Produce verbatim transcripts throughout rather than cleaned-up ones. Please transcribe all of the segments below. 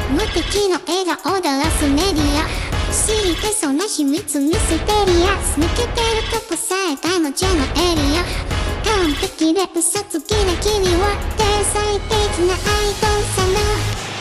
無敵の笑顔だらすメディア知りてその秘密ミステリアス抜けてるとこさえ彼女のエリア完璧で嘘つきな君は天才的なアイドルさな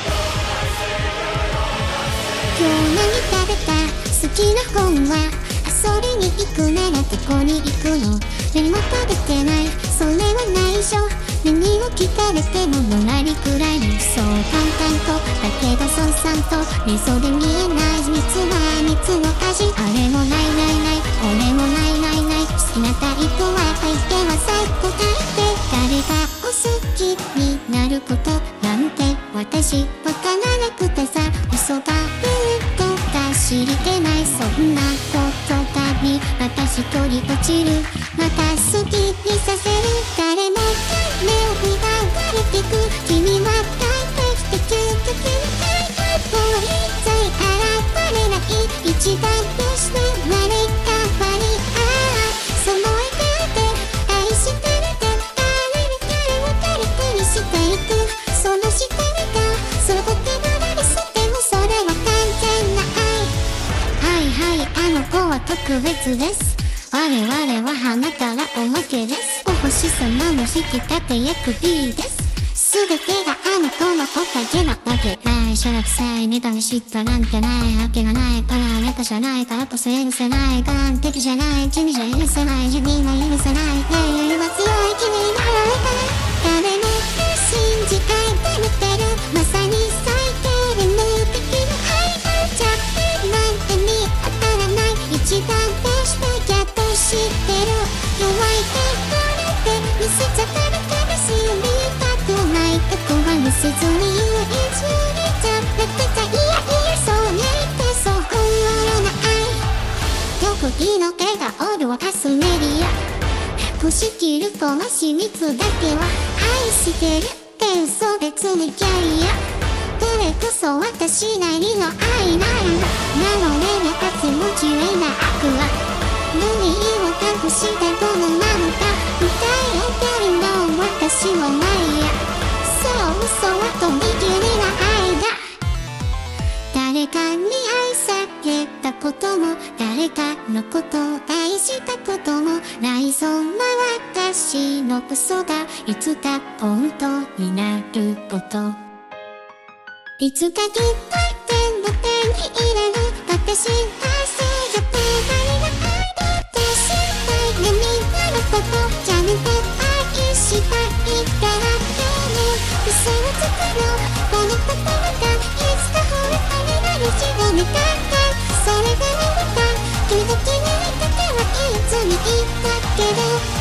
今日何食べた好きな本は遊びに行くならどこに行くの何も食べてないそれは内緒何を聞かれてものらりくらいそう淡々とだけどそうさんと理想で見えない秘密は蜜の味あれもないないない俺もないないない好きなタイプは相手は最高答えて誰がお好きになることなんて私わからなくてさ嘘が言うとか知りてないそんなことがに私一人落ちるまた好きにさせる誰も目を奪われてく君は帰ってきて究極のタイプもう一切現れない一番として生まれたわりああその笑顔で愛してるで誰に誰を誰かにしていくその下見がその僕のなりすてもそれは完全な愛はいはいあの子は特別です我々は花からおまけですお星様の引き立て役 B です全てがあの子のおかげなわけないしゃらくさいネタに知ったなんてないわけがないからあなたじゃないからこそ許せない完璧じゃない君じゃ許せない自分は許せないねえは強い君になられたら誰も信じ合いで見てるまさに最低で無敵のアイドルじゃなんて見当たらない一番ベストギャット知ってる弱い手これで見せちゃったら悲しい見たくないとこは見せずに唯一にちゃってたいやいやそうねってそう本物の愛特技の笑顔で沸かすメディア欲しきるこの秘密だけは愛してるって嘘別にキャリアこれこそ私なりの愛なんだなのでね気持ちえな悪は無理を隠してどのままか歌えてるの私はないやそう嘘はとびきりな愛だ誰かに愛されたことも誰かのことを愛したこともないそんな私の嘘がいつか本当になることいつかきっと全部手に入れる私がせがて何が愛だって心配でみんなのことちゃんと愛したいから今日も嘘をつくのこの心がいつか本当になる日を見たんだそれが見れた時々に見ててはいつに言ったけど